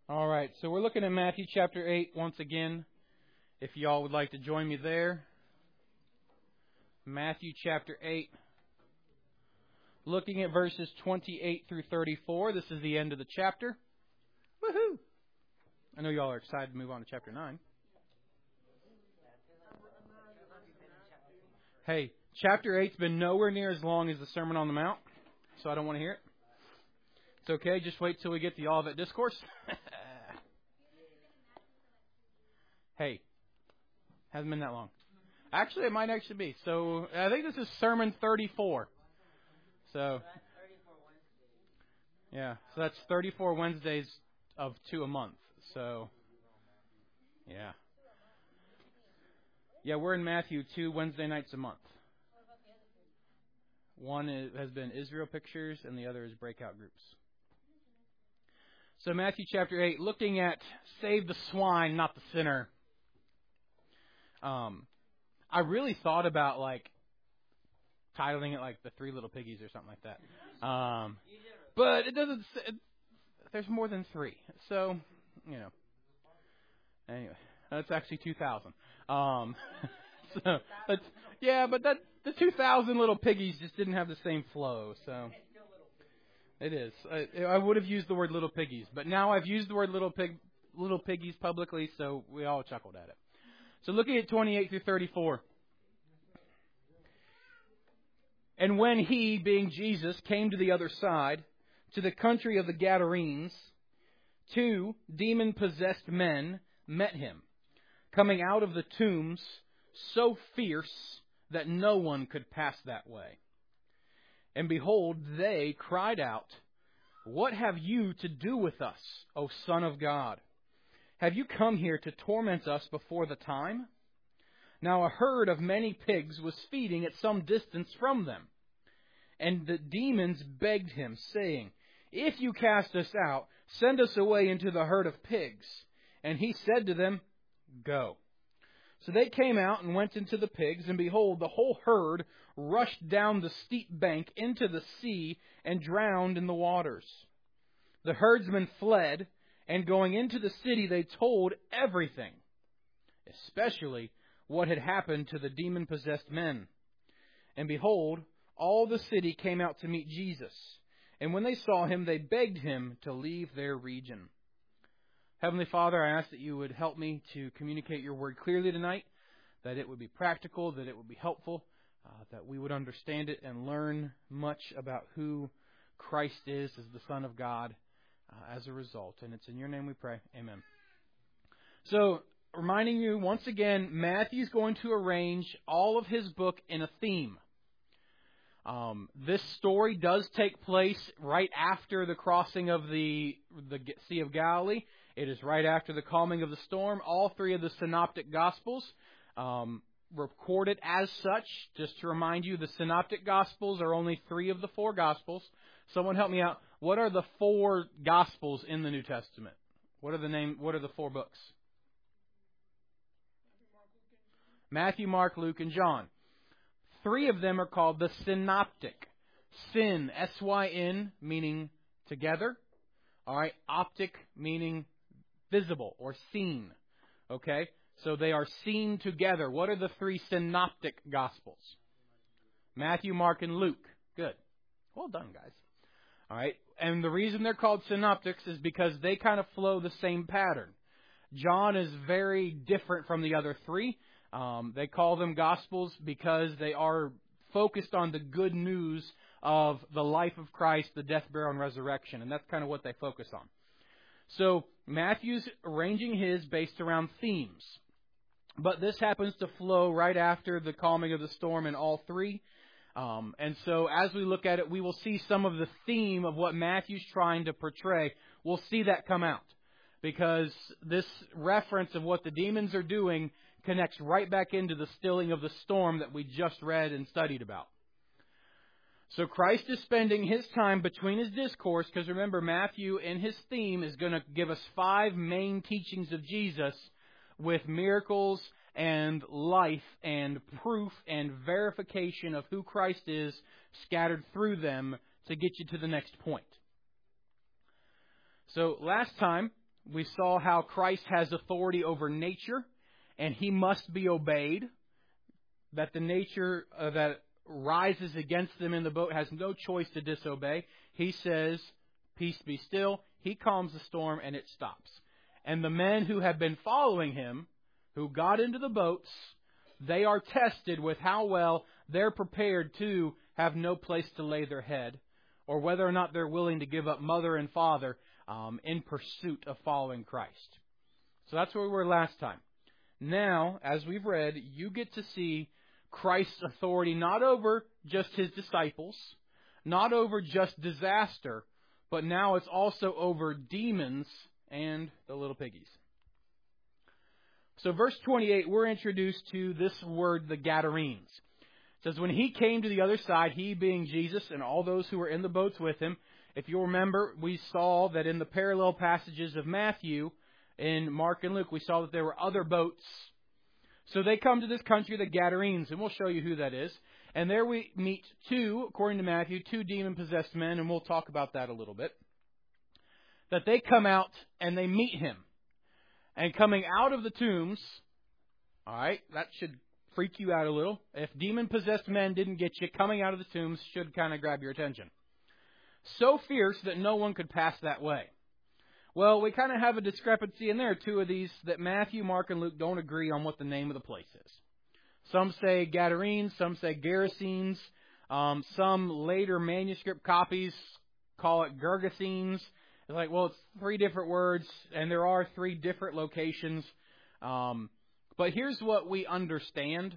All right, so we're looking at Matthew chapter 8 once again. If y'all would like to join me there. Matthew chapter 8. Looking at verses 28 through 34. This is the end of the chapter. Woohoo! I know y'all are excited to move on to chapter 9. Hey, chapter 8's been nowhere near as long as the Sermon on the Mount, so I don't want to hear it. It's okay, just wait till we get to the Olivet Discourse. Hey, hasn't been that long. Actually, it might actually be. So, I think this is Sermon 34. So, yeah, so that's 34 Wednesdays of 2 a month. So, yeah. Yeah, we're in Matthew 2 Wednesday nights a month. One has been Israel Pictures, and the other is Breakout Groups. So Matthew chapter 8, looking at save the swine, not the sinner. I really thought about, titling it like the Three Little Piggies or something like that. But it doesn't, there's more than three. So, anyway, that's actually 2,000. So, but the 2,000 little piggies just didn't have the same flow, so. It is. I would have used the word little piggies, but now I've used the word little piggies publicly, so we all chuckled at it. So looking at 28 through 34. And when he, being Jesus, came to the other side, to the country of the Gadarenes, 2 demon-possessed men met him, coming out of the tombs, so fierce that no one could pass that way. And behold, they cried out, "What have you to do with us, O Son of God? Have you come here to torment us before the time?" Now a herd of many pigs was feeding at some distance from them. And the demons begged him, saying, "If you cast us out, send us away into the herd of pigs." And he said to them, "Go." So they came out and went into the pigs, and behold, the whole herd rushed down the steep bank into the sea and drowned in the waters. The herdsmen fled, and going into the city they told everything, especially what had happened to the demon-possessed men. And behold, all the city came out to meet Jesus. And when they saw him, they begged him to leave their region. Heavenly Father, I ask that you would help me to communicate your word clearly tonight, that it would be practical, that it would be helpful, that we would understand it and learn much about who Christ is as the Son of God as a result. And it's in your name we pray. Amen. So, reminding you once again, Matthew's going to arrange all of his book in a theme. This story does take place right after the crossing of the Sea of Galilee. It is right after the calming of the storm. All 3 of the synoptic Gospels recorded as such. Just to remind you, the synoptic Gospels are only 3 of the 4 Gospels. Someone help me out. What are the 4 Gospels in the New Testament? What are the 4 books? Matthew, Mark, Luke, and John. 3 of them are called the synoptic. Syn, S-Y-N, meaning together. All right, optic, meaning visible or seen. Okay, so they are seen together. What are the 3 synoptic Gospels? Matthew, Mark, and Luke. Good. Well done, guys. All right, and the reason they're called synoptics is because they kind of flow the same pattern. John is very different from the other 3. They call them Gospels because they are focused on the good news of the life of Christ, the death, burial, and resurrection. And that's kind of what they focus on. So Matthew's arranging his based around themes. But this happens to flow right after the calming of the storm in all 3. And so as we look at it, we will see some of the theme of what Matthew's trying to portray. We'll see that come out. Because this reference of what the demons are doing connects right back into the stilling of the storm that we just read and studied about. So Christ is spending his time between his discourse, because remember, Matthew in his theme is going to give us 5 main teachings of Jesus with miracles and life and proof and verification of who Christ is scattered through them to get you to the next point. So last time We saw how Christ has authority over nature, and He must be obeyed. That the nature that rises against them in the boat has no choice to disobey. He says, "Peace, be still." He calms the storm, and it stops. And the men who have been following Him, who got into the boats, they are tested with how well they're prepared to have no place to lay their head, or whether or not they're willing to give up mother and father in pursuit of following Christ. So that's where we were last time. Now, as we've read, you get to see Christ's authority not over just His disciples, not over just disaster, but now it's also over demons and the little piggies. So verse 28, we're introduced to this word, the Gadarenes. It says, when He came to the other side, He being Jesus and all those who were in the boats with Him. If you'll remember, we saw that in the parallel passages of Matthew, in Mark and Luke, we saw that there were other boats. So they come to this country, the Gadarenes, and we'll show you who that is. And there we meet according to Matthew, two demon-possessed men, and we'll talk about that a little bit. That they come out and they meet Him. And coming out of the tombs, all right, that should freak you out a little. If demon-possessed men didn't get you, coming out of the tombs should kind of grab your attention. So fierce that no one could pass that way. Well, we kind of have a discrepancy in there. Two of these that Matthew, Mark, and Luke don't agree on what the name of the place is. Some say Gadarenes, some say Gerasenes. Some later manuscript copies call it Gergesenes. It's like, well, it's three different words, and there are three different locations. But here's what we understand,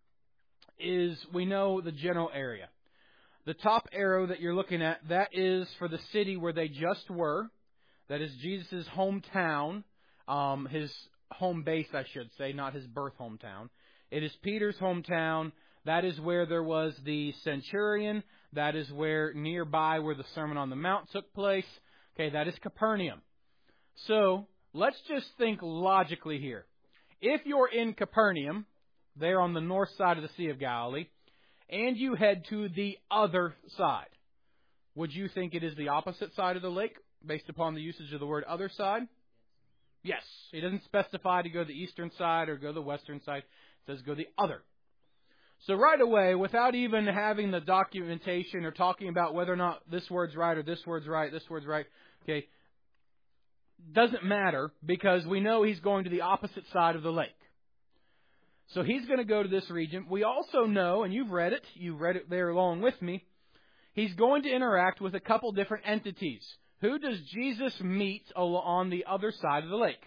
is we know the general area. The top arrow that you're looking at, that is for the city where they just were. That is Jesus' hometown, his home base, I should say, not his birth hometown. It is Peter's hometown. That is where there was the centurion. That is where nearby where the Sermon on the Mount took place. Okay, that is Capernaum. So, let's just think logically here. If you're in Capernaum, there on the north side of the Sea of Galilee, and you head to the other side, would you think it is the opposite side of the lake, based upon the usage of the word other side? Yes. He doesn't specify to go the eastern side or go the western side. It says go the other. So right away, without even having the documentation or talking about whether or not this word's right or this word's right, okay, doesn't matter because we know he's going to the opposite side of the lake. So he's going to go to this region. We also know, and you've read it there along with me, he's going to interact with a couple different entities. Who does Jesus meet on the other side of the lake?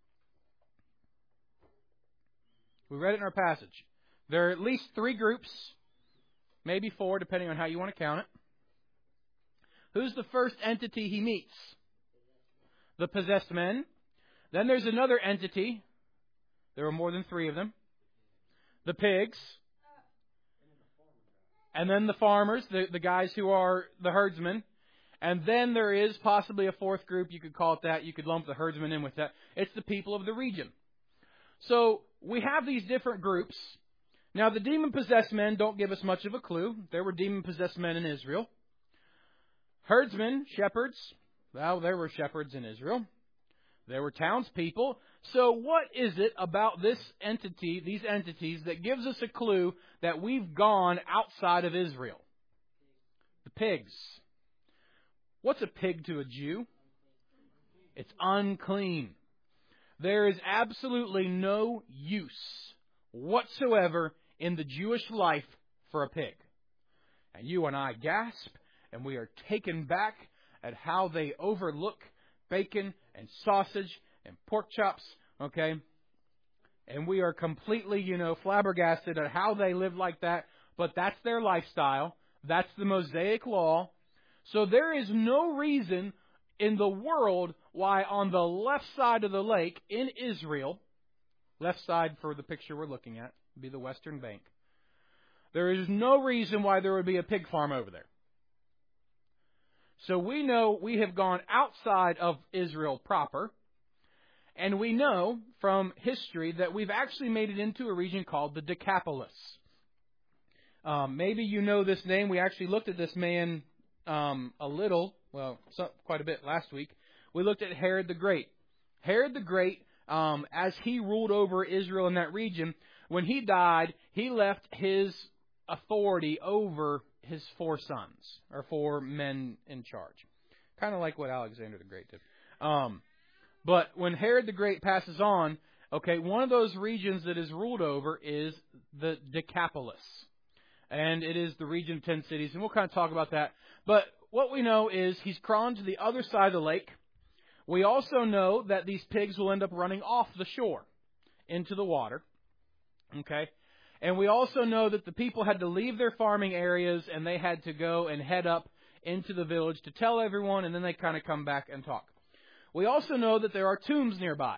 We read it in our passage. There are at least three groups, maybe four, depending on how you want to count it. Who's the first entity he meets? The possessed men. Then there's another entity. There are more than three of them. The pigs. And then the farmers, the guys who are the herdsmen. And then there is possibly a fourth group, you could call it that. You could lump the herdsmen in with that. It's the people of the region. So we have these different groups. Now, the demon-possessed men don't give us much of a clue. There were demon-possessed men in Israel. Herdsmen, shepherds. Well, there were shepherds in Israel. There were townspeople. So what is it about this entity, these entities, that gives us a clue that we've gone outside of Israel? The pigs. What's a pig to a Jew? It's unclean. There is absolutely no use whatsoever in the Jewish life for a pig. And you and I gasp, and we are taken back at how they overlook bacon and sausage and pork chops, okay? And we are completely, flabbergasted at how they live like that, but that's their lifestyle. That's the Mosaic law. So there is no reason in the world why on the left side of the lake in Israel, left side for the picture we're looking at, would be the western bank. There is no reason why there would be a pig farm over there. So we know we have gone outside of Israel proper, and we know from history that we've actually made it into a region called the Decapolis. Maybe you know this name. We actually looked at this man quite a bit last week. We looked at Herod the Great. Herod the Great, as he ruled over Israel in that region, when he died, he left his authority over his 4 sons, or 4 men in charge. Kind of like what Alexander the Great did. But when Herod the Great passes on, okay, one of those regions that is ruled over is the Decapolis. And it is the region of 10 cities, and we'll kind of talk about that. But what we know is he's crawling to the other side of the lake. We also know that these pigs will end up running off the shore into the water. Okay? And we also know that the people had to leave their farming areas, and they had to go and head up into the village to tell everyone, and then they kind of come back and talk. We also know that there are tombs nearby.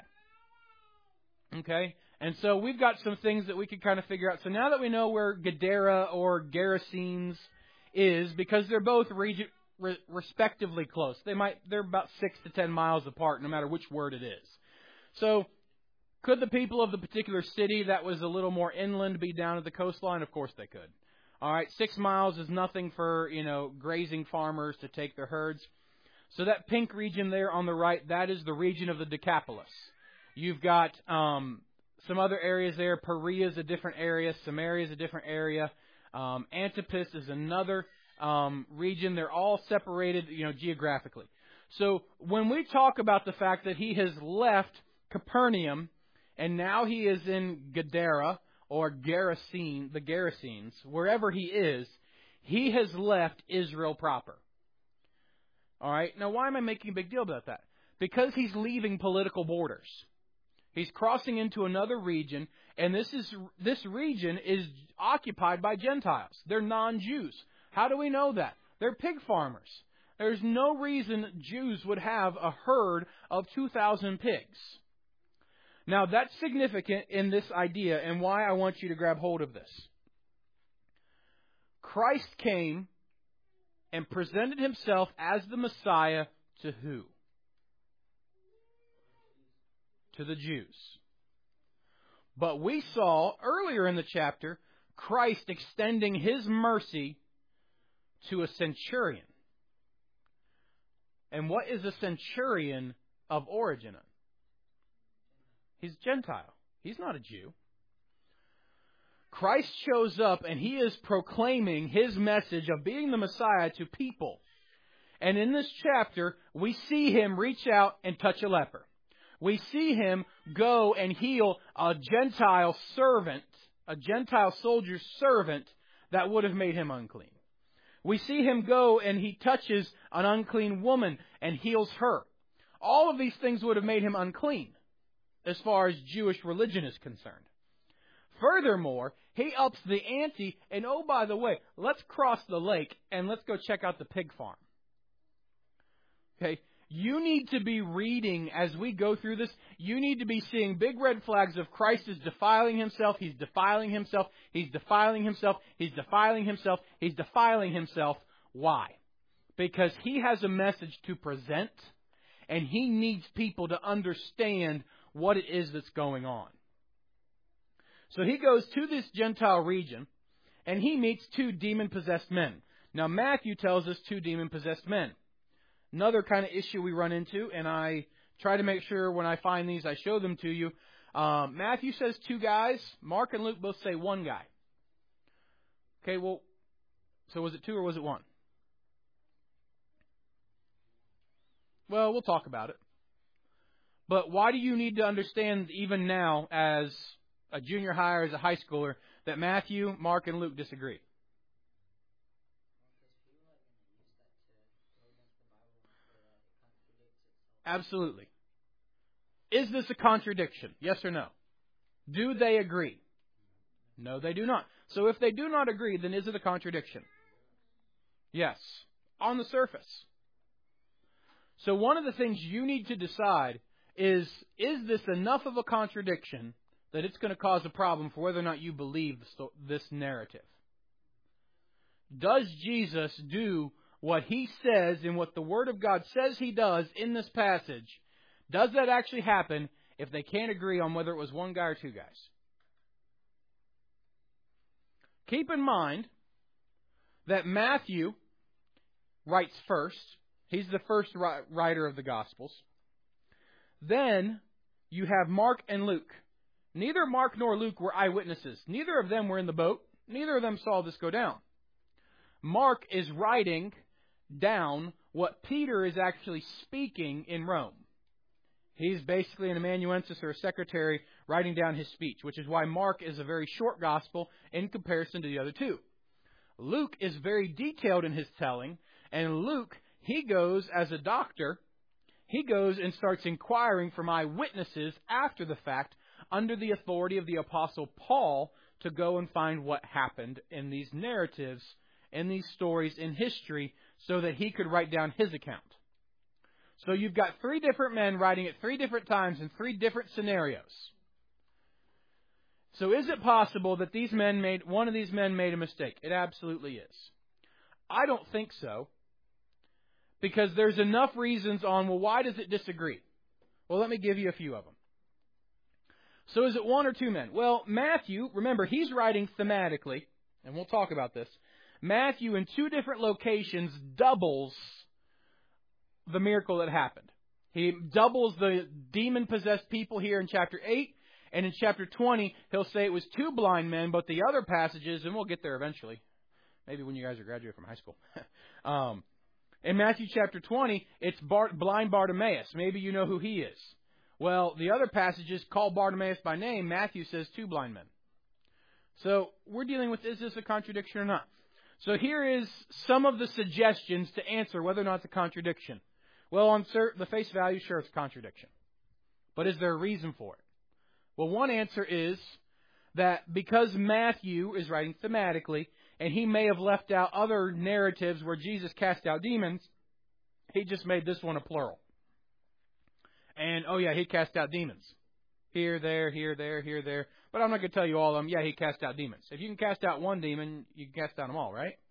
Okay? And so we've got some things that we could kind of figure out. So now that we know where Gadara or Gerasenes is, because they're both respectively close. They're about 6 to 10 miles apart, no matter which word it is. So could the people of the particular city that was a little more inland be down at the coastline? Of course they could. All right, 6 miles is nothing for, grazing farmers to take their herds. So that pink region there on the right, that is the region of the Decapolis. You've got some other areas there. Perea is a different area. Samaria is a different area. Antipas is another region. They're all separated, geographically. So when we talk about the fact that he has left Capernaum and now he is in Gadara or the Gerasenes, wherever he is, he has left Israel proper. All right. Now, why am I making a big deal about that? Because he's leaving political borders. He's crossing into another region, and this region is occupied by Gentiles. They're non-Jews. How do we know that? They're pig farmers. There's no reason Jews would have a herd of 2,000 pigs. Now, that's significant in this idea, and why I want you to grab hold of this. Christ came and presented himself as the Messiah to who? To the Jews. But we saw earlier in the chapter Christ extending his mercy to a centurion. And what is a centurion of origin? He's Gentile. He's not a Jew. Christ shows up and he is proclaiming his message of being the Messiah to people. And in this chapter, we see him reach out and touch a leper. We see him go and heal a Gentile servant, a Gentile soldier's servant that would have made him unclean. We see him go and he touches an unclean woman and heals her. All of these things would have made him unclean as far as Jewish religion is concerned. Furthermore, he ups the ante, and oh, by the way, let's cross the lake and let's go check out the pig farm. Okay? You need to be reading as we go through this. You need to be seeing big red flags of Christ is defiling himself. He's defiling himself. He's defiling himself. He's defiling himself. He's defiling himself. Why? Because he has a message to present, and he needs people to understand what it is that's going on. So he goes to this Gentile region, and he meets 2 demon-possessed men. Now, Matthew tells us 2 demon-possessed men. Another kind of issue we run into, and I try to make sure when I find these I show them to you. Matthew says 2 guys. Mark and Luke both say 1 guy. Okay, well, so was it 2 or was it 1? Well, we'll talk about it. But why do you need to understand even now as a junior high or as a high schooler that Matthew, Mark, and Luke disagree? Absolutely. Is this a contradiction? Yes or no? Do they agree? No, they do not. So if they do not agree, then is it a contradiction? Yes. On the surface. So one of the things you need to decide is this enough of a contradiction that it's going to cause a problem for whether or not you believe this narrative? Does Jesus do what he says and what the Word of God says he does in this passage? Does that actually happen if they can't agree on whether it was 1 guy or 2 guys? Keep in mind that Matthew writes first. He's the first writer of the Gospels. Then you have Mark and Luke. Neither Mark nor Luke were eyewitnesses. Neither of them were in the boat. Neither of them saw this go down. Mark is writing down what Peter is actually speaking in Rome. He's basically an amanuensis or a secretary writing down his speech, which is why Mark is a very short gospel in comparison to the other two. Luke is very detailed in his telling, and Luke, he goes as a doctor, he goes and starts inquiring from eyewitnesses after the fact under the authority of the Apostle Paul to go and find what happened in these narratives, in these stories in history, so that he could write down his account. So you've got three different men writing at three different times in three different scenarios. So is it possible that one of these men made a mistake? It absolutely is. I don't think so, because there's enough reasons on, well, why does it disagree? Well, let me give you a few of them. So is it one or two men? Well, Matthew, remember, he's writing thematically, and we'll talk about this. Matthew, in two different locations, doubles the miracle that happened. He doubles the demon-possessed people here in chapter 8, and in chapter 20, he'll say it was two blind men, but the other passages, and we'll get there eventually, maybe when you guys are graduating from high school. In Matthew chapter 20, it's blind Bartimaeus. Maybe you know who he is. Well, the other passages call Bartimaeus by name. Matthew says two blind men. So we're dealing with, is this a contradiction or not? So here is some of the suggestions to answer whether or not it's a contradiction. Well, on the face value, sure, it's a contradiction. But is there a reason for it? Well, one answer is that because Matthew is writing thematically, and he may have left out other narratives where Jesus cast out demons, he just made this one a plural. And, oh yeah, he cast out demons. Here, there, here, there, here, there. But I'm not going to tell you all of them. Yeah, he cast out demons. If you can cast out one demon, you can cast out them all, right?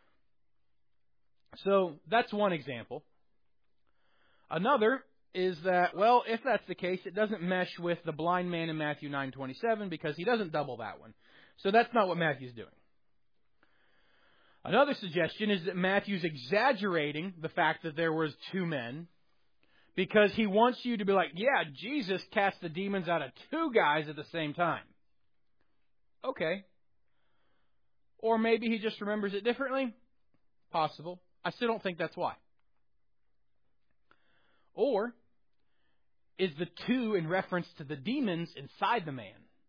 So that's one example. Another is that, well, if that's the case, it doesn't mesh with the blind man in Matthew 9:27 because he doesn't double that one. So that's not what Matthew's doing. Another suggestion is that Matthew's exaggerating the fact that there was two men because he wants you to be like, yeah, Jesus cast the demons out of two guys at the same time. Okay. Or maybe he just remembers it differently. Possible. I still don't think that's why. Or is the two in reference to the demons inside the man?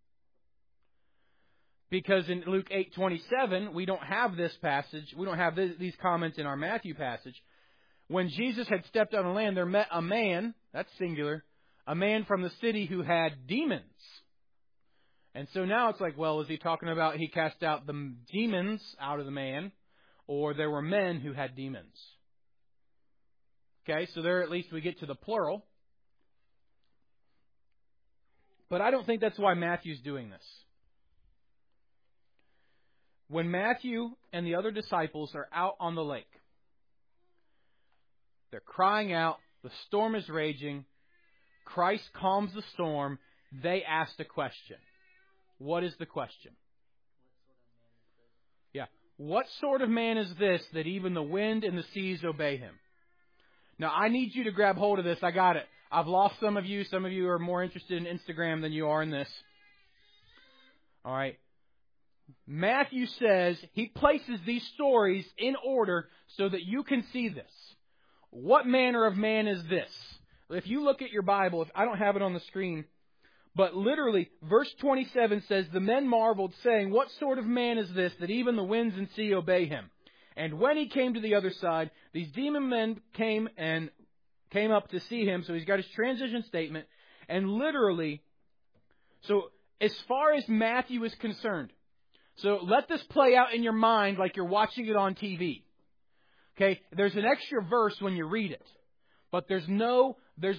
Because in Luke 8:27, we don't have this passage. We don't have these comments in our Matthew passage. When Jesus had stepped on the land, there met a man, that's singular, a man from the city who had demons. And so now it's like, well, is he talking about he cast out the demons out of the man, or there were men who had demons? Okay, so there at least we get to the plural. But I don't think that's why Matthew's doing this. When Matthew and the other disciples are out on the lake, they're crying out, the storm is raging, Christ calms the storm, they ask a question. What is the question? Yeah. What sort of man is this that even the wind and the seas obey him? Now, I need you to grab hold of this. I got it. I've lost some of you. Some of you are more interested in Instagram than you are in this. All right. Matthew says he places these stories in order so that you can see this. What manner of man is this? If you look at your Bible, I don't have it on the screen, but literally, verse 27 says, the men marveled, saying, what sort of man is this that even the winds and sea obey him? And when he came to the other side, these demon men came up to see him. So he's got his transition statement. And literally, so as far as Matthew is concerned, so let this play out in your mind like you're watching it on TV. Okay, there's an extra verse when you read it, but there is no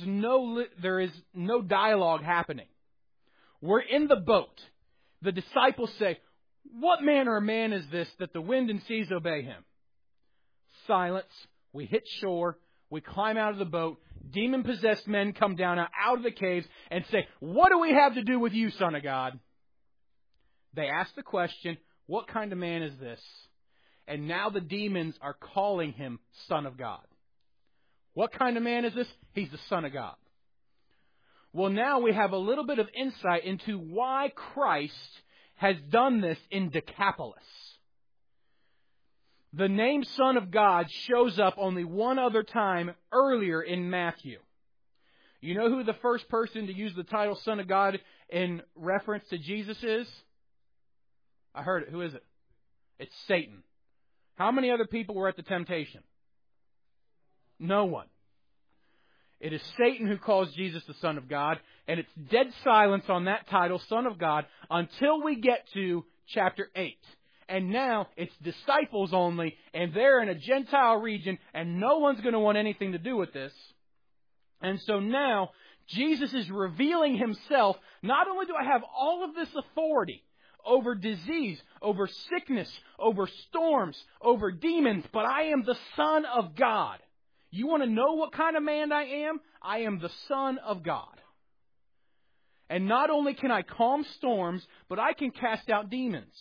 dialogue happening. We're in the boat. The disciples say, what manner of man is this that the wind and seas obey him? Silence. We hit shore. We climb out of the boat. Demon-possessed men come down out of the caves and say, what do we have to do with you, Son of God? They ask the question, what kind of man is this? And now the demons are calling him Son of God. What kind of man is this? He's the Son of God. Well, now we have a little bit of insight into why Christ has done this in Decapolis. The name Son of God shows up only one other time earlier in Matthew. You know who the first person to use the title Son of God in reference to Jesus is? I heard it. Who is it? It's Satan. How many other people were at the temptation? No one. It is Satan who calls Jesus the Son of God, and it's dead silence on that title, Son of God, until we get to chapter 8. And now it's disciples only, and they're in a Gentile region, and no one's going to want anything to do with this. And so now, Jesus is revealing Himself. Not only do I have all of this authority over disease, over sickness, over storms, over demons, but I am the Son of God. You want to know what kind of man I am? I am the Son of God. And not only can I calm storms, but I can cast out demons.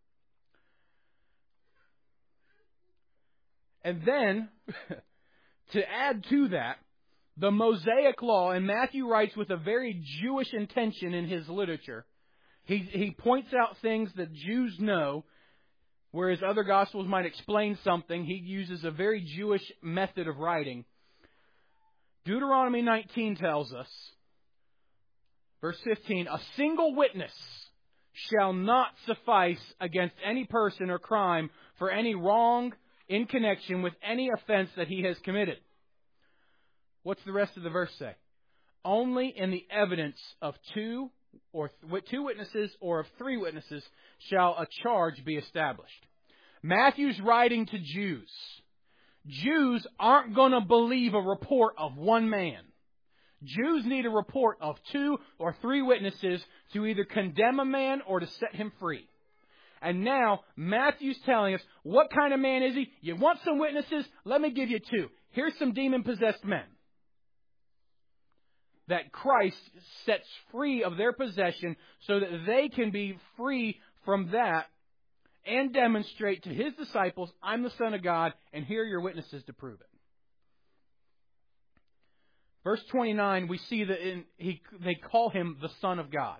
And then, to add to that, the Mosaic Law, and Matthew writes with a very Jewish intention in his literature. He points out things that Jews know, whereas other Gospels might explain something. He uses a very Jewish method of writing. Deuteronomy 19 tells us, verse 15, a single witness shall not suffice against any person or crime for any wrong in connection with any offense that he has committed. What's the rest of the verse say? Only in the evidence of two witnesses or of three witnesses shall a charge be established. Matthew's writing to Jews. Jews aren't going to believe a report of one man. Jews need a report of two or three witnesses to either condemn a man or to set him free. And now Matthew's telling us, what kind of man is he? You want some witnesses? Let me give you two. Here's some demon-possessed men that Christ sets free of their possession so that they can be free from that and demonstrate to His disciples, I'm the Son of God, and here are your witnesses to prove it. Verse 29, we see that they call Him the Son of God.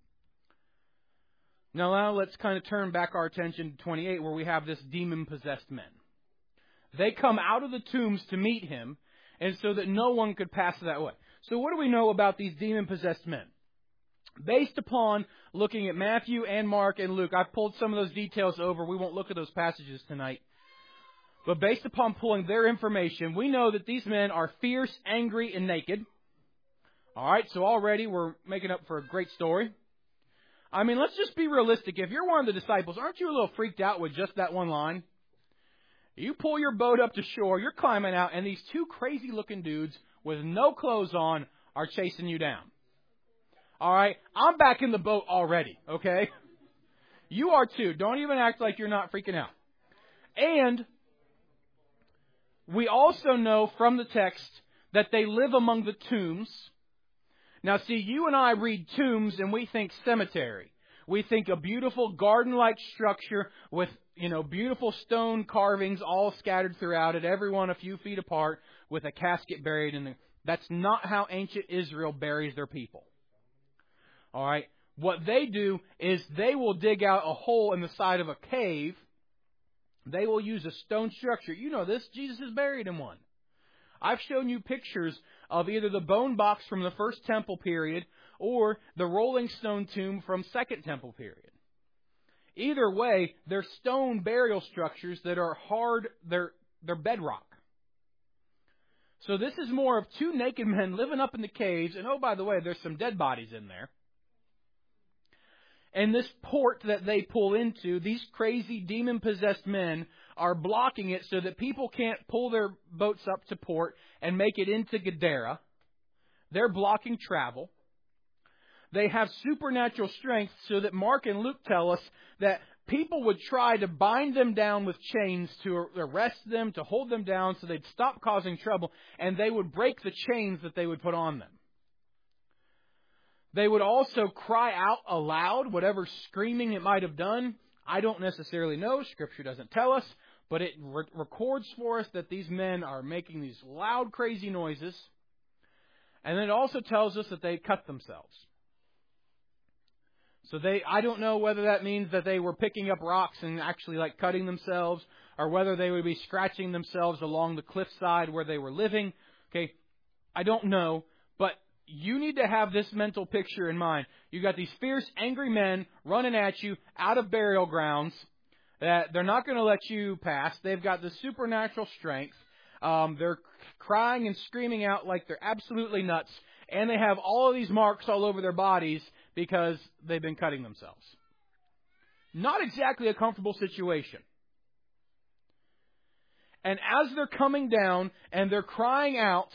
Now let's kind of turn back our attention to 28, where we have this demon-possessed men. They come out of the tombs to meet Him, and so that no one could pass that way. So what do we know about these demon-possessed men? Based upon looking at Matthew and Mark and Luke, I've pulled some of those details over. We won't look at those passages tonight. But based upon pulling their information, we know that these men are fierce, angry, and naked. All right, so already we're making up for a great story. I mean, let's just be realistic. If you're one of the disciples, aren't you a little freaked out with just that one line? You pull your boat up to shore, you're climbing out, and these two crazy-looking dudes with no clothes on are chasing you down. All right? I'm back in the boat already, okay? You are too. Don't even act like you're not freaking out. And we also know from the text that they live among the tombs. Now, see, you and I read tombs and we think cemetery. We think a beautiful garden-like structure with, beautiful stone carvings all scattered throughout it, every one a few feet apart, with a casket buried in there. That's not how ancient Israel buries their people. All right? What they do is they will dig out a hole in the side of a cave. They will use a stone structure. You know this. Jesus is buried in one. I've shown you pictures of either the bone box from the First Temple period or the rolling stone tomb from Second Temple period. Either way, they're stone burial structures that are hard. They're bedrock. So this is more of two naked men living up in the caves. And oh, by the way, there's some dead bodies in there. And this port that they pull into, these crazy demon-possessed men are blocking it so that people can't pull their boats up to port and make it into Gadara. They're blocking travel. They have supernatural strength so that Mark and Luke tell us that people would try to bind them down with chains to arrest them, to hold them down so they'd stop causing trouble, and they would break the chains that they would put on them. They would also cry out aloud, whatever screaming it might have done. I don't necessarily know. Scripture doesn't tell us. But it records for us that these men are making these loud, crazy noises. And then it also tells us that they cut themselves. So I don't know whether that means that they were picking up rocks and actually like cutting themselves, or whether they would be scratching themselves along the cliffside where they were living. Okay, I don't know, but you need to have this mental picture in mind. You got these fierce, angry men running at you out of burial grounds that they're not going to let you pass. They've got the supernatural strength. They're crying and screaming out like they're absolutely nuts, and they have all of these marks all over their bodies because they've been cutting themselves. Not exactly a comfortable situation. And as they're coming down and they're crying out,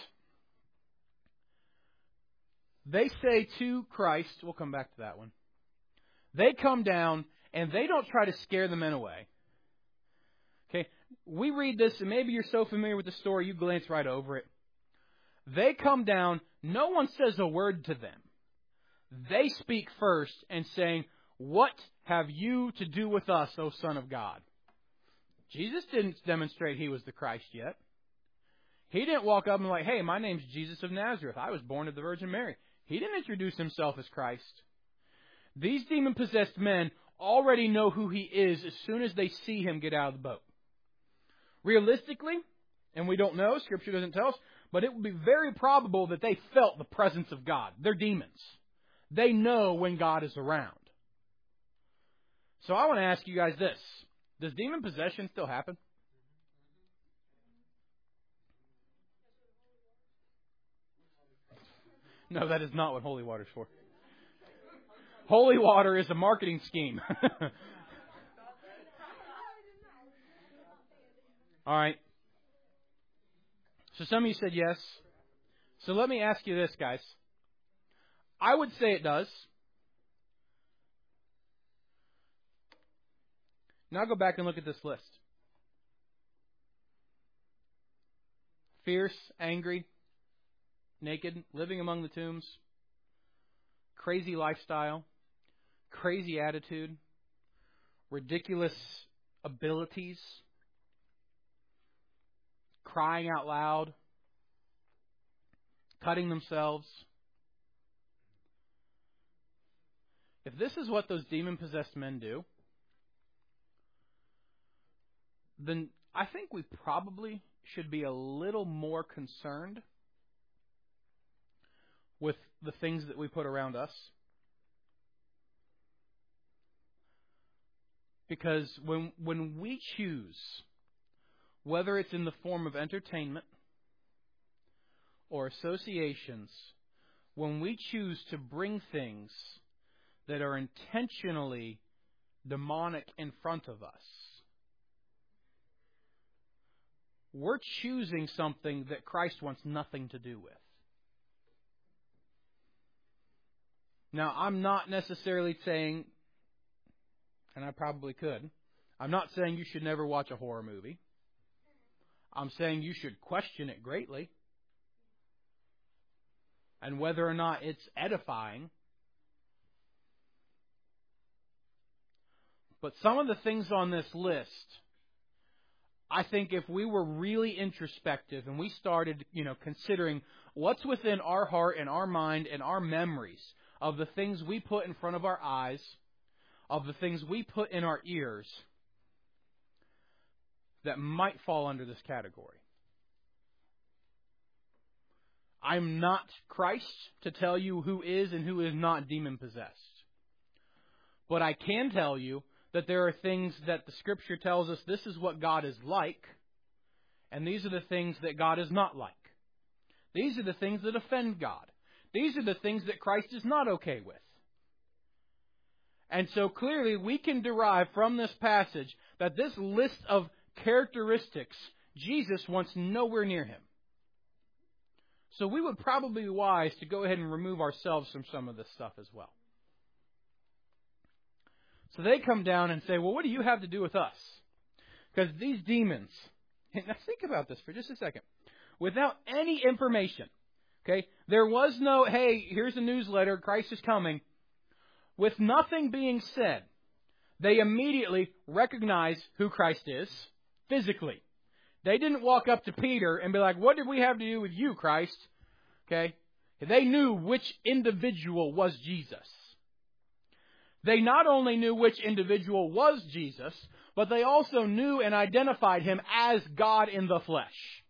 they say to Christ, we'll come back to that one. They come down and they don't try to scare the men away. Okay, we read this and maybe you're so familiar with the story you glance right over it. They come down, no one says a word to them. They speak first and saying, "What have you to do with us, O Son of God?" Jesus didn't demonstrate he was the Christ yet. He didn't walk up and like, "Hey, my name's Jesus of Nazareth. I was born of the Virgin Mary." He didn't introduce himself as Christ. These demon-possessed men already know who he is as soon as they see him get out of the boat. Realistically, and we don't know, Scripture doesn't tell us, but it would be very probable that they felt the presence of God. They're demons. They know when God is around. So I want to ask you guys this. Does demon possession still happen? No, that is not what holy water is for. Holy water is a marketing scheme. All right. So some of you said yes. So let me ask you this, guys. I would say it does. Now go back and look at this list. Fierce, angry, naked, living among the tombs, crazy lifestyle, crazy attitude, ridiculous abilities, crying out loud, cutting themselves. If this is what those demon-possessed men do, then I think we probably should be a little more concerned with the things that we put around us. Because when we choose, whether it's in the form of entertainment or associations, when we choose to bring things that are intentionally demonic in front of us, we're choosing something that Christ wants nothing to do with. Now, I'm not necessarily saying, and I probably could, I'm not saying you should never watch a horror movie. I'm saying you should question it greatly. And whether or not it's edifying. But some of the things on this list, I think if we were really introspective and we started, considering what's within our heart and our mind and our memories of the things we put in front of our eyes, of the things we put in our ears, that might fall under this category. I'm not Christ to tell you who is and who is not demon-possessed. But I can tell you that there are things that the Scripture tells us this is what God is like, and these are the things that God is not like. These are the things that offend God. These are the things that Christ is not okay with. And so clearly we can derive from this passage that this list of characteristics, Jesus wants nowhere near him. So we would probably be wise to go ahead and remove ourselves from some of this stuff as well. So they come down and say, well, what do you have to do with us? Because these demons, now think about this for just a second. Without any information, okay, there was no, hey, here's a newsletter, Christ is coming. With nothing being said, they immediately recognize who Christ is physically. They didn't walk up to Peter and be like, what did we have to do with you, Christ? Okay, They knew which individual was Jesus. They not only knew which individual was Jesus, but they also knew and identified him as God in the flesh.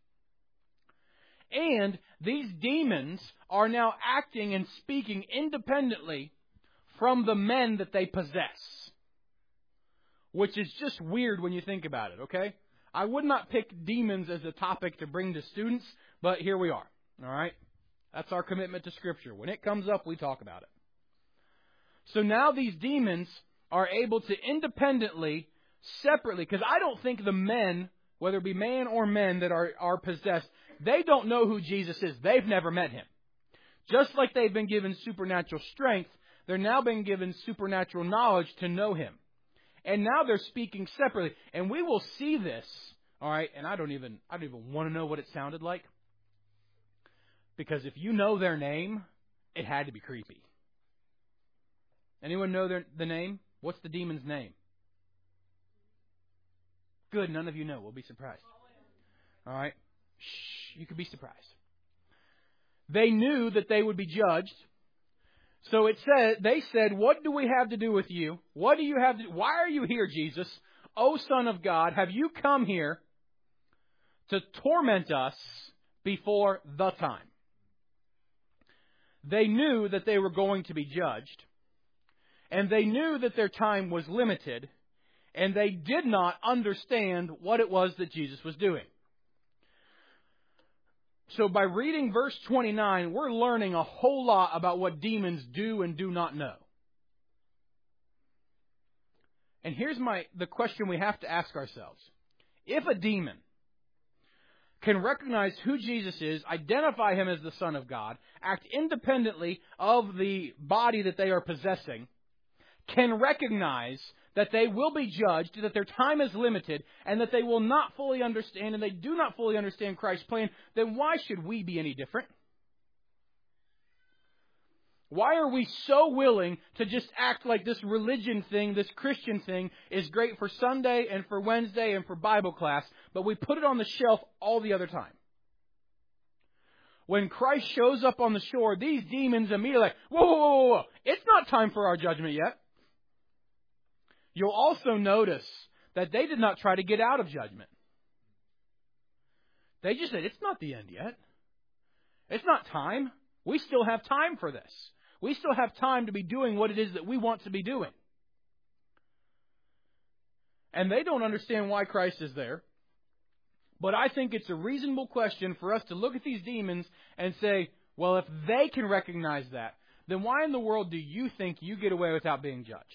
And these demons are now acting and speaking independently from the men that they possess. Which is just weird when you think about it, okay? I would not pick demons as a topic to bring to students, but here we are, all right? That's our commitment to Scripture. When it comes up, we talk about it. So now these demons are able to independently, separately, because I don't think the men, whether it be man or men that are possessed, they don't know who Jesus is. They've never met him. Just like they've been given supernatural strength, they're now being given supernatural knowledge to know him. And now they're speaking separately. And we will see this, all right, and I don't even want to know what it sounded like. Because if you know their name, it had to be creepy. Anyone know the name? What's the demon's name? Good, none of you know. We'll be surprised. All right? Shh, you could be surprised. They knew that they would be judged. So they said, what do we have to do with you? What do you have to do? Why are you here, Jesus? O Son of God, have you come here to torment us before the time? They knew that they were going to be judged. And they knew that their time was limited. And they did not understand what it was that Jesus was doing. So by reading verse 29, we're learning a whole lot about what demons do and do not know. And here's the question we have to ask ourselves. If a demon can recognize who Jesus is, identify him as the Son of God, act independently of the body that they are possessing, can recognize that they will be judged, that their time is limited, and that they will not fully understand, and they do not fully understand Christ's plan, then why should we be any different? Why are we so willing to just act like this religion thing, this Christian thing, is great for Sunday and for Wednesday and for Bible class, but we put it on the shelf all the other time? When Christ shows up on the shore, these demons immediately like, whoa, whoa, whoa, whoa, it's not time for our judgment yet. You'll also notice that they did not try to get out of judgment. They just said, it's not the end yet. It's not time. We still have time for this. We still have time to be doing what it is that we want to be doing. And they don't understand why Christ is there. But I think it's a reasonable question for us to look at these demons and say, well, if they can recognize that, then why in the world do you think you get away without being judged?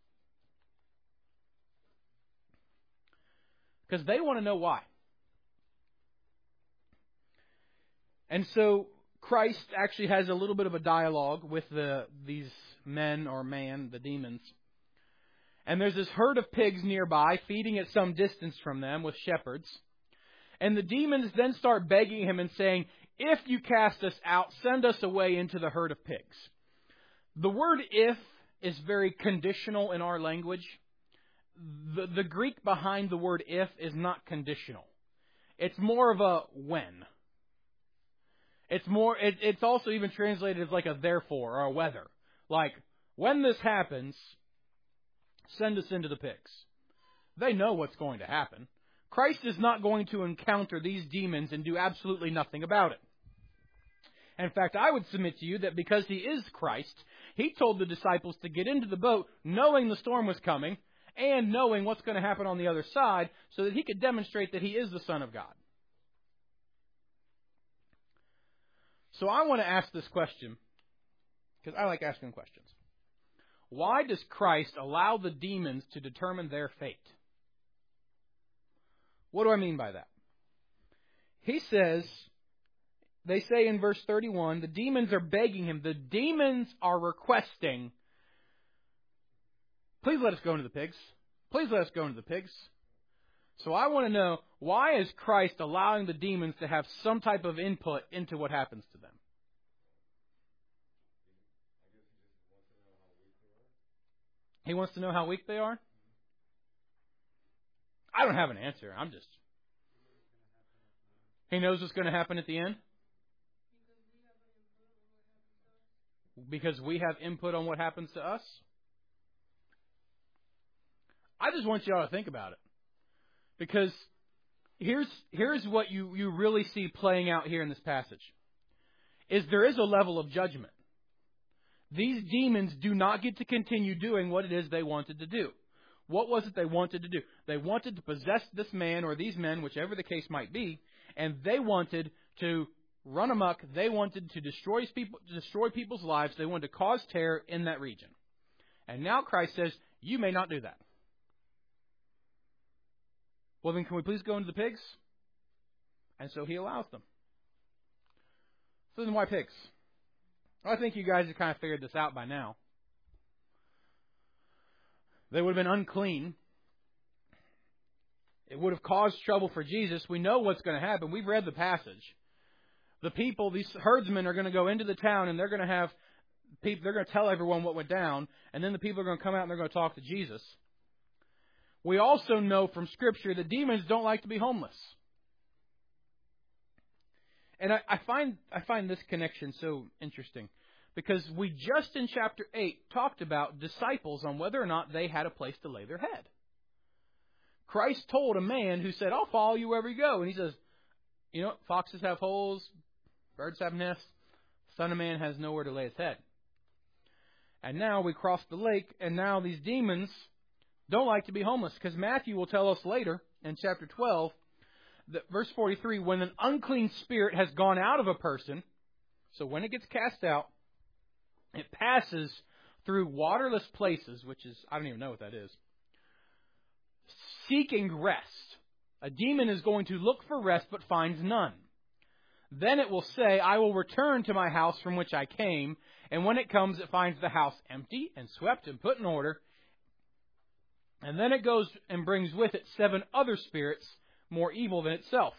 Because they want to know why. And so Christ actually has a little bit of a dialogue with these men or man, the demons. And there's this herd of pigs nearby, feeding at some distance from them with shepherds. And the demons then start begging him and saying, if you cast us out, send us away into the herd of pigs. The word if is very conditional in our language. The Greek behind the word if is not conditional. It's more of a when. It's also even translated as like a therefore or a whether. Like, when this happens, send us into the pigs. They know what's going to happen. Christ is not going to encounter these demons and do absolutely nothing about it. In fact, I would submit to you that because he is Christ, he told the disciples to get into the boat knowing the storm was coming and knowing what's going to happen on the other side so that he could demonstrate that he is the Son of God. So I want to ask this question, because I like asking questions. Why does Christ allow the demons to determine their fate? What do I mean by that? He says, they say in verse 31, the demons are begging him. The demons are requesting, please let us go into the pigs. Please let us go into the pigs. So I want to know, why is Christ allowing the demons to have some type of input into what happens to them? He wants to know how weak they are? I don't have an answer. He knows what's going to happen at the end? because we have input on what happens to us? I just want you all to think about it. Because here's what you really see playing out here in this passage. Is there is a level of judgment. These demons do not get to continue doing what it is they wanted to do. What was it they wanted to do? They wanted to possess this man or these men, whichever the case might be, and they wanted to run amok. They wanted to destroy people's lives. They wanted to cause terror in that region. And now Christ says, you may not do that. Well, then can we please go into the pigs? And so he allows them. So then why pigs? Well, I think you guys have kind of figured this out by now. They would have been unclean. It would have caused trouble for Jesus. We know what's going to happen. We've read the passage. The people, these herdsmen, are going to go into the town and they're going to have people. They're going to tell everyone what went down, and then the people are going to come out and they're going to talk to Jesus. We also know from Scripture that demons don't like to be homeless. And I find this connection so interesting because we just in chapter 8 talked about disciples on whether or not they had a place to lay their head. Christ told a man who said, I'll follow you wherever you go. And he says, you know, foxes have holes, birds have nests, Son of Man has nowhere to lay his head. And now we cross the lake, and now these demons don't like to be homeless, because Matthew will tell us later in chapter 12, that verse 43, when an unclean spirit has gone out of a person, so when it gets cast out, it passes through waterless places, which is, I don't even know what that is, seeking rest. A demon is going to look for rest but finds none. Then it will say, I will return to my house from which I came, and when it comes, it finds the house empty and swept and put in order. And then it goes and brings with it 7 other spirits more evil than itself.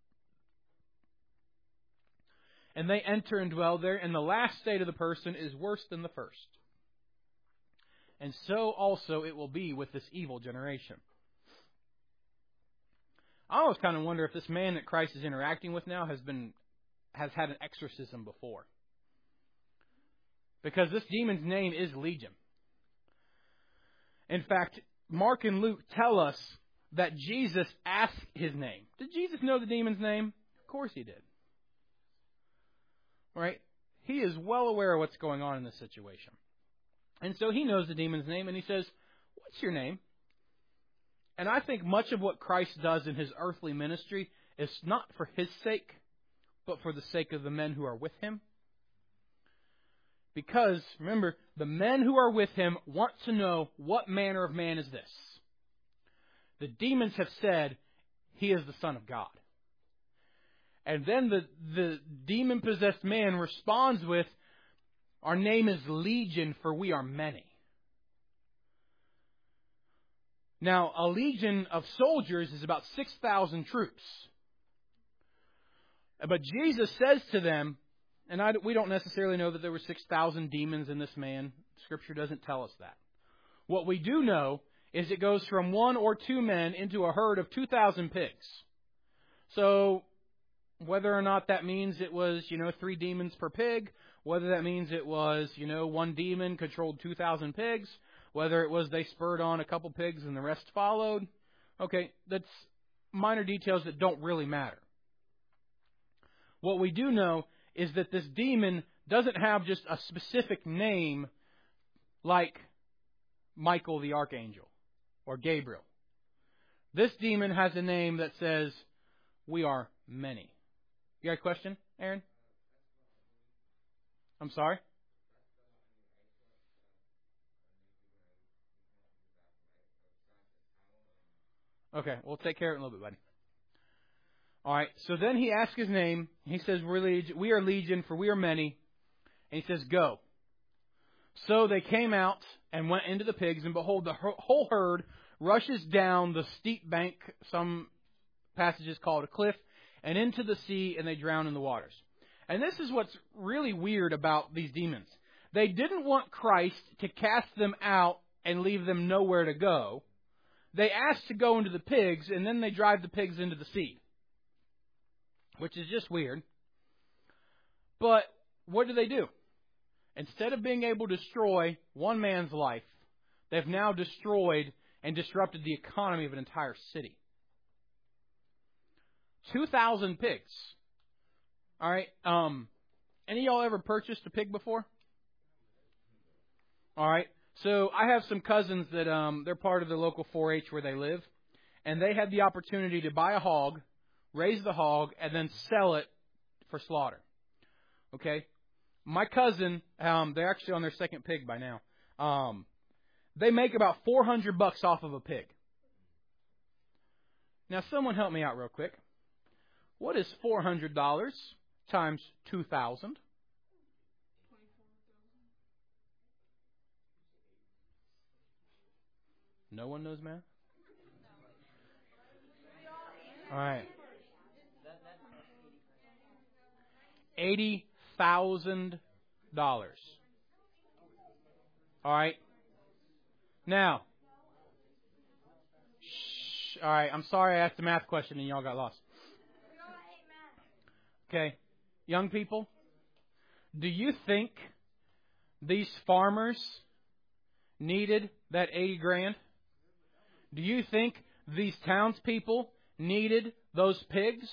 And they enter and dwell there, and the last state of the person is worse than the first. And so also it will be with this evil generation. I always kind of wonder if this man that Christ is interacting with now has had an exorcism before. Because this demon's name is Legion. In fact, Mark and Luke tell us that Jesus asked his name. Did Jesus know the demon's name? Of course he did. Right? He is well aware of what's going on in this situation. And so he knows the demon's name, and he says, what's your name? And I think much of what Christ does in his earthly ministry is not for his sake, but for the sake of the men who are with him. Because, remember, the men who are with him want to know what manner of man is this. The demons have said, he is the Son of God. And then the demon-possessed man responds with, our name is Legion, for we are many. Now, a legion of soldiers is about 6,000 troops. But Jesus says to them, and we don't necessarily know that there were 6,000 demons in this man. Scripture doesn't tell us that. What we do know is it goes from 1 or 2 men into a herd of 2,000 pigs. So whether or not that means it was, 3 demons per pig, whether that means it was, 1 demon controlled 2,000 pigs, whether it was they spurred on a couple pigs and the rest followed. Okay, that's minor details that don't really matter. What we do know is that this demon doesn't have just a specific name like Michael the Archangel or Gabriel. This demon has a name that says, we are many. You got a question, Aaron? I'm sorry? Okay, we'll take care of it in a little bit, buddy. All right, so then he asks his name. He says, we are Legion, for we are many. And he says, go. So they came out and went into the pigs, and behold, the whole herd rushes down the steep bank, some passages call it a cliff, and into the sea, and they drown in the waters. And this is what's really weird about these demons. They didn't want Christ to cast them out and leave them nowhere to go. They asked to go into the pigs, and then they drive the pigs into the sea, which is just weird. But what do? Instead of being able to destroy one man's life, they've now destroyed and disrupted the economy of an entire city. 2,000 pigs. All right. Any of y'all ever purchased a pig before? All right. So I have some cousins that they're part of the local 4-H where they live, and they had the opportunity to buy a hog, raise the hog, and then sell it for slaughter. Okay. My cousin, they're actually on their second pig by now. They make about $400 off of a pig. Now, someone help me out real quick. What is $400 times 2,000? No one knows math? All right. $80,000. All right. Now. All right. I'm sorry I asked a math question and y'all got lost. Okay. Young people, do you think these farmers needed that 80 grand? Do you think these townspeople needed those pigs?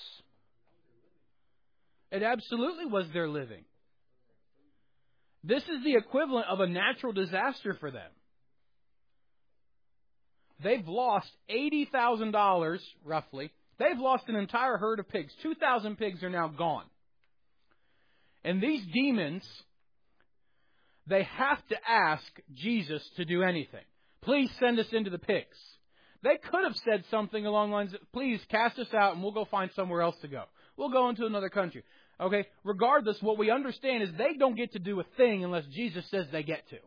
It absolutely was their living. This is the equivalent of a natural disaster for them. They've lost $80,000, roughly. They've lost an entire herd of pigs. 2,000 pigs are now gone. And these demons, they have to ask Jesus to do anything. Please send us into the pigs. They could have said something along the lines of, please cast us out and we'll go find somewhere else to go. We'll go into another country. Okay, regardless, what we understand is they don't get to do a thing unless Jesus says they get to.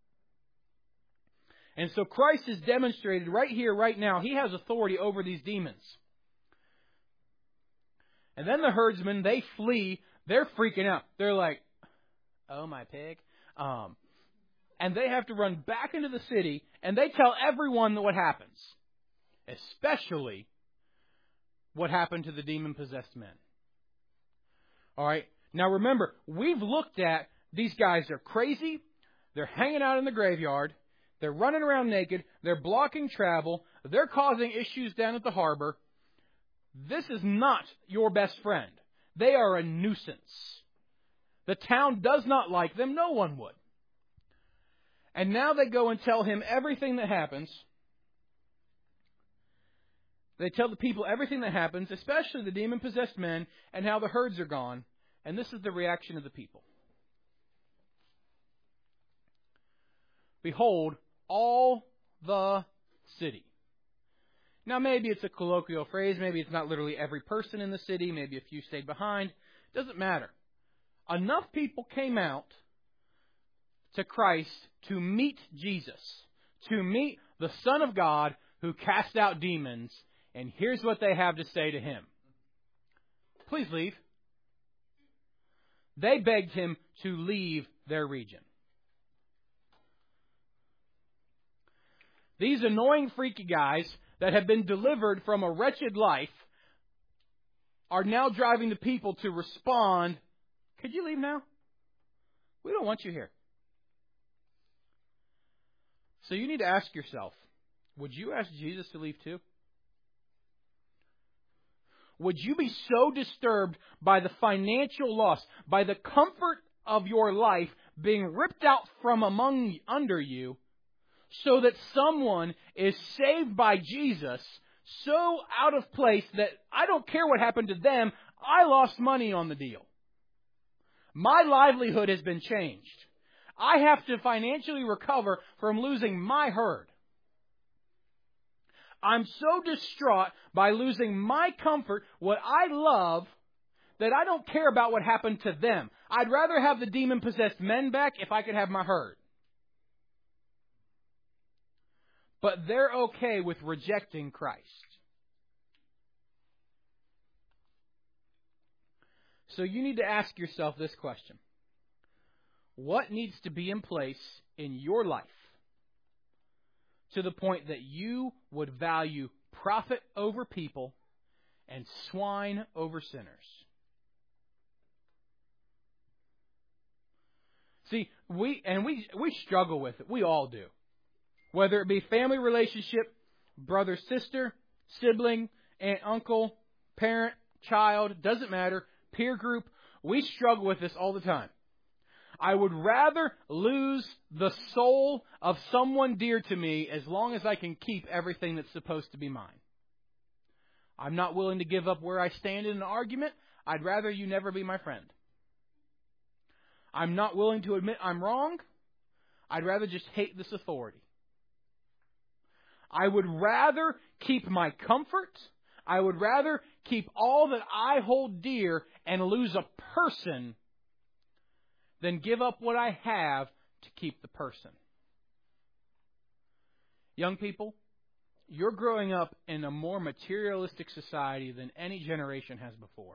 And so Christ has demonstrated right here, right now, He has authority over these demons. And then the herdsmen, they flee. They're freaking out. They're like, oh, my pig. And they have to run back into the city, and they tell everyone what happens. Especially what happened to the demon-possessed men. All right. Now remember, we've looked at these guys are crazy. They're hanging out in the graveyard. They're running around naked. They're blocking travel. They're causing issues down at the harbor. This is not your best friend. They are a nuisance. The town does not like them. No one would. And now they go and tell him everything that happens. They tell the people everything that happens, especially the demon-possessed men, and how the herds are gone. And this is the reaction of the people. Behold, all the city. Now, maybe it's a colloquial phrase. Maybe it's not literally every person in the city. Maybe a few stayed behind. Doesn't matter. Enough people came out to Christ to meet Jesus, to meet the Son of God who cast out demons. And here's what they have to say to Him. Please leave. They begged Him to leave their region. These annoying, freaky guys that have been delivered from a wretched life are now driving the people to respond, could you leave now? We don't want you here. So you need to ask yourself, would you ask Jesus to leave too? Would you be so disturbed by the financial loss, by the comfort of your life being ripped out from under you, so that someone is saved by Jesus so out of place that I don't care what happened to them, I lost money on the deal. My livelihood has been changed. I have to financially recover from losing my herd. I'm so distraught by losing my comfort, what I love, that I don't care about what happened to them. I'd rather have the demon-possessed men back if I could have my herd. But they're okay with rejecting Christ. So you need to ask yourself this question. What needs to be in place in your life to the point that you would value profit over people and swine over sinners? See, we struggle with it. We all do. Whether it be family relationship, brother, sister, sibling, aunt, uncle, parent, child, doesn't matter, peer group, we struggle with this all the time. I would rather lose the soul of someone dear to me as long as I can keep everything that's supposed to be mine. I'm not willing to give up where I stand in an argument. I'd rather you never be my friend. I'm not willing to admit I'm wrong. I'd rather just hate this authority. I would rather keep my comfort. I would rather keep all that I hold dear and lose a person than give up what I have to keep the person. Young people, you're growing up in a more materialistic society than any generation has before.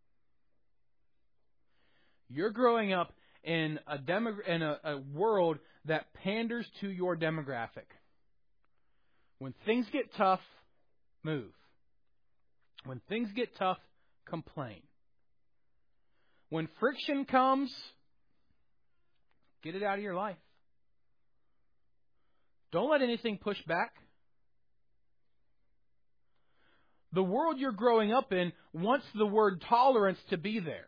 You're growing up in a world that panders to your demographic. When things get tough, move. When things get tough, complain. When friction comes, get it out of your life. Don't let anything push back. The world you're growing up in wants the word tolerance to be there.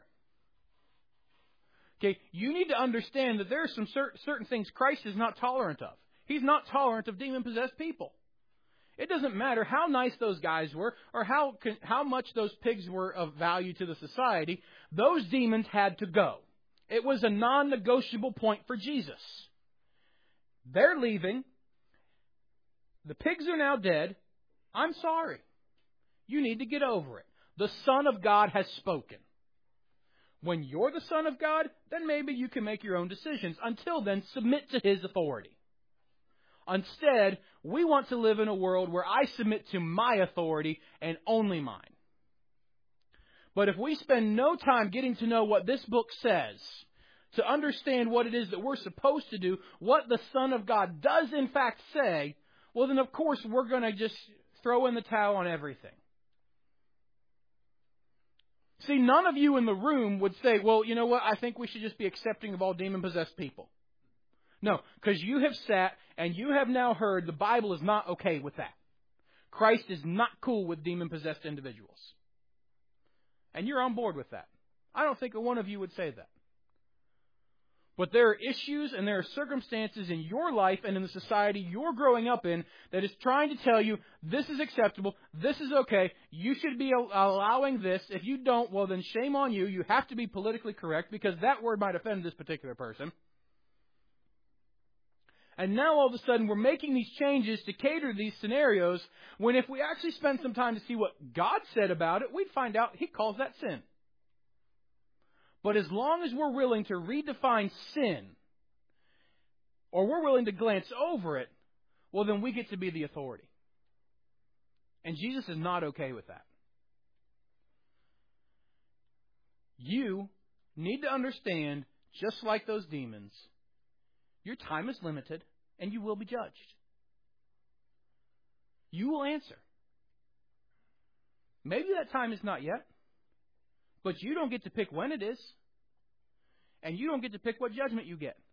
Okay, you need to understand that there are some certain things Christ is not tolerant of. He's not tolerant of demon-possessed people. It doesn't matter how nice those guys were or how much those pigs were of value to the society. Those demons had to go. It was a non-negotiable point for Jesus. They're leaving. The pigs are now dead. I'm sorry. You need to get over it. The Son of God has spoken. When you're the Son of God, then maybe you can make your own decisions. Until then, submit to His authority. Instead, we want to live in a world where I submit to my authority and only mine. But if we spend no time getting to know what this book says, to understand what it is that we're supposed to do, what the Son of God does in fact say, well then of course we're going to just throw in the towel on everything. See, none of you in the room would say, well, you know what, I think we should just be accepting of all demon-possessed people. No, because you have sat and you have now heard the Bible is not okay with that. Christ is not cool with demon-possessed individuals. And you're on board with that. I don't think one of you would say that. But there are issues and there are circumstances in your life and in the society you're growing up in that is trying to tell you this is acceptable, this is okay, you should be allowing this. If you don't, well then shame on you. You have to be politically correct because that word might offend this particular person. And now all of a sudden we're making these changes to cater to these scenarios when if we actually spend some time to see what God said about it, we'd find out He calls that sin. But as long as we're willing to redefine sin, or we're willing to glance over it, well then we get to be the authority. And Jesus is not okay with that. You need to understand, just like those demons, your time is limited and you will be judged. You will answer. Maybe that time is not yet. But you don't get to pick when it is. And you don't get to pick what judgment you get.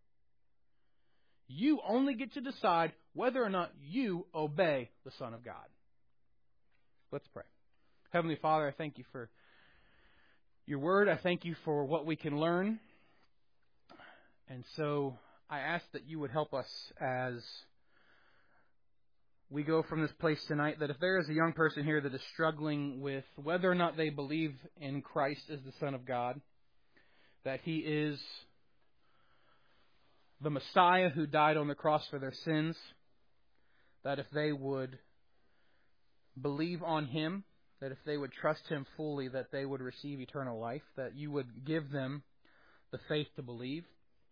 You only get to decide whether or not you obey the Son of God. Let's pray. Heavenly Father, I thank you for your word. I thank you for what we can learn. And so I ask that you would help us as we go from this place tonight, that if there is a young person here that is struggling with whether or not they believe in Christ as the Son of God, that He is the Messiah who died on the cross for their sins, that if they would believe on Him, that if they would trust Him fully, that they would receive eternal life, that you would give them the faith to believe.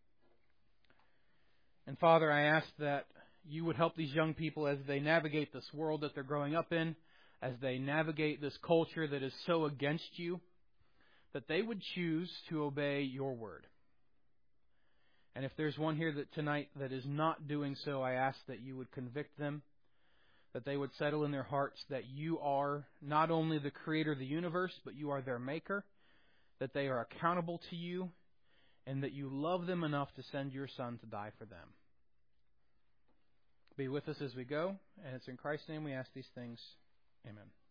And Father, I ask that you would help these young people as they navigate this world that they're growing up in, as they navigate this culture that is so against you, that they would choose to obey your word. And if there's one here that tonight that is not doing so, I ask that you would convict them, that they would settle in their hearts that you are not only the creator of the universe, but you are their maker, that they are accountable to you, and that you love them enough to send your Son to die for them. Be with us as we go, and it's in Christ's name we ask these things. Amen.